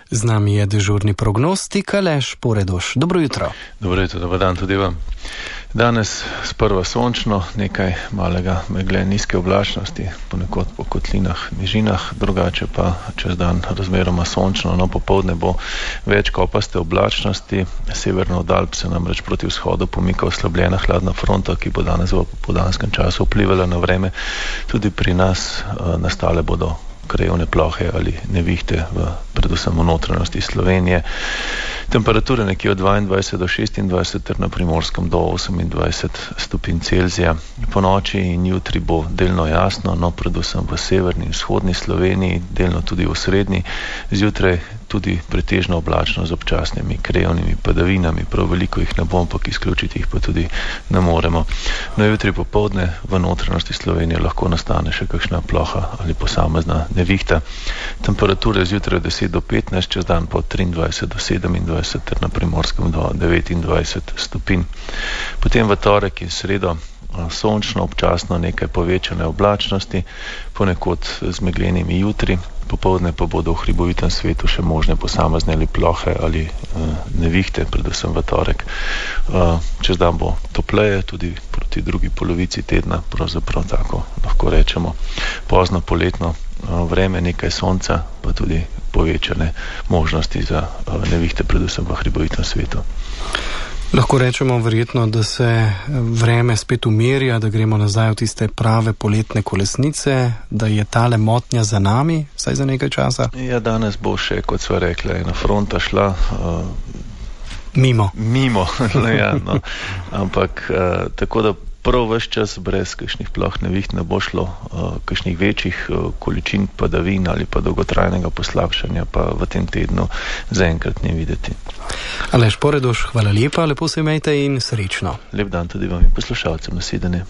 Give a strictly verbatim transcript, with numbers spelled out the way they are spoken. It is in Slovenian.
Z nami je dežurni prognostik Aleš Poredoš. Dobro jutro. Dobro jutro, dober dan tudi vam. Danes sprva sončno, nekaj malega megle, nizke oblačnosti, ponekod po kotlinah, nižinah, drugače pa čez dan razmeroma sončno, no popoldne bo več kopaste oblačnosti, severno od Alp se namreč proti vzhodu pomika oslabljena hladna fronta, ki bo danes v popoldanskem času vplivala na vreme. Tudi pri nas uh, nastale bodo krajevne plohe ali nevihte, v, predvsem v notranjosti Slovenije. Temperature nekje od dvaindvajset do šestindvajset ter na Primorskem do osemindvajset stopinj Celzija. Po noči in jutri bo delno jasno, no predvsem v severni in vzhodni Sloveniji, delno tudi v srednji, zjutraj tudi pretežno oblačno z občasnimi krajevnimi padavinami, prav veliko jih ne bo, ampak izključiti jih pa tudi ne moremo. No, jutri popoldne v notranjosti Slovenije lahko nastane še kakšna ploha ali posamezna nevihta. Temperature zjutraj deset do petnajst, čez dan po triindvajset do sedemindvajset ter na Primorskem do devetindvajset stopinj. Potem v torek in sredo sončno, občasno nekaj povečane oblačnosti, ponekod z meglenimi jutri, popoldne pa bodo v hribovitem svetu še možne posamezne ali plohe ali uh, nevihte, predvsem v torek. Uh, čez dan bo topleje, tudi proti drugi polovici tedna, pravzaprav tako lahko rečemo pozno poletno uh, vreme, nekaj sonca, pa tudi povečane možnosti za uh, nevihte, predvsem v hribovitem svetu. Lahko rečemo verjetno, da se vreme spet umirja, da gremo nazaj v tiste prave poletne kolesnice, da je tale motnja za nami, vsaj za nekaj časa? Ja, danes bo še, kot sva rekla, ena fronta šla uh, mimo. Mimo, ja, no. Ampak uh, tako da prav ves čas brez kakšnih ploh neviht ne bo šlo, uh, kakšnih večjih uh, količin padavin ali pa dolgotrajnega poslabšanja pa v tem tednu zaenkrat ne videti. Aleš Poredoš, hvala lepa, lepo se imejte in srečno. Lep dan tudi vam in poslušalcem, nasvidenje.